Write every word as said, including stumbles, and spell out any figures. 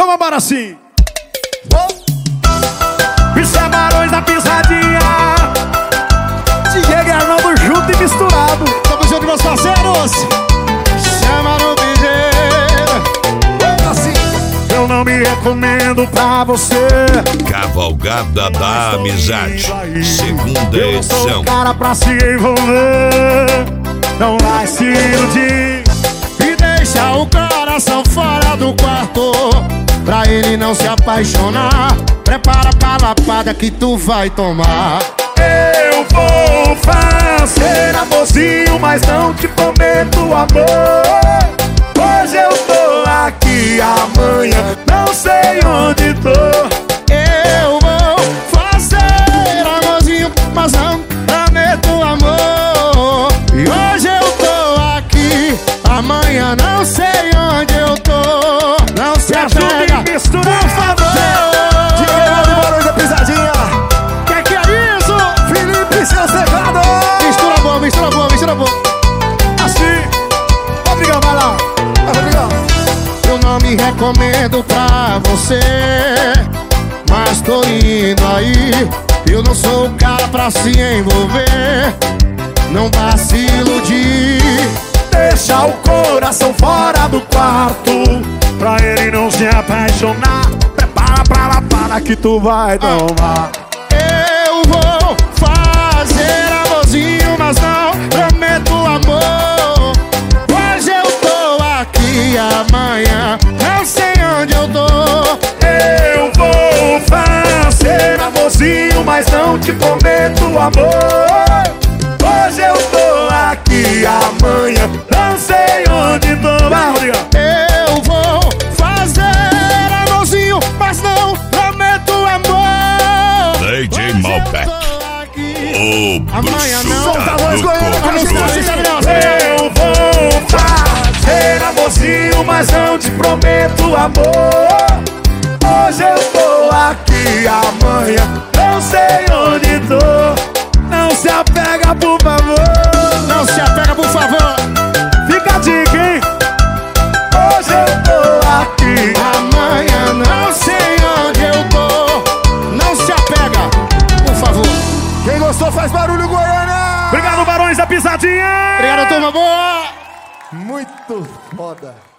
Então vambora assim. Oh. Isso é Barões da Pisadinha. Diego e Arnaldo junto e misturado. Tamo junto, meus parceiros. Chama no piseiro. Assim. Eu não me recomendo pra você. Cavalgada da Amizade, segunda Eu não sou edição. o cara pra se envolver. Não vai se iludir E deixa o coração fora do quarto, pra ele não se apaixonar. Prepara pra lapada que tu vai tomar. Eu vou fazer amorzinho, mas não te prometo amor. Hoje eu tô aqui, amanhã não sei onde tô. Eu vou fazer amorzinho, mas não prometo amor. E hoje eu tô aqui, amanhã não sei onde eu tô. Não se apega, Mistura, por favor. Diego e Barões da Pisadinha. Que que é isso? Felipe, seus teclados. Mistura boa, mistura boa, mistura boa. Assim. Obrigado, vai lá. Obrigado. Eu não me recomendo pra você, mas tô indo aí. Eu não sou o cara pra se envolver. Não vá se iludir. Deixa o coração fora do quarto, pra ele não se apaixonar. Prepara pra lapada que tu vai tomar. Eu vou fazer amorzinho, mas não prometo amor. Hoje eu tô aqui, amanhã não sei onde eu tô. Eu vou fazer amorzinho, mas não te prometo amor. Hoje eu tô aqui, amanhã não sei onde tô. Vai, Rodrigo. Eu vou fazer amorzinho, mas não prometo amor. D J Hoje Malbec, eu tô aqui, o amanhã bruxo não. da voz do goiana, coco. Eu vou fazer amorzinho, mas não te prometo amor. Hoje eu tô aqui, amanhã não sei onde tô. Não se apega, por favor. Não se apega, por favor. Fica a dica, hein? Hoje eu tô aqui, Amanhã não sei onde eu tô. Não se apega, por favor. quem gostou faz barulho, Goiânia. Obrigado, Barões da Pisadinha. Obrigado, turma boa. Muito foda.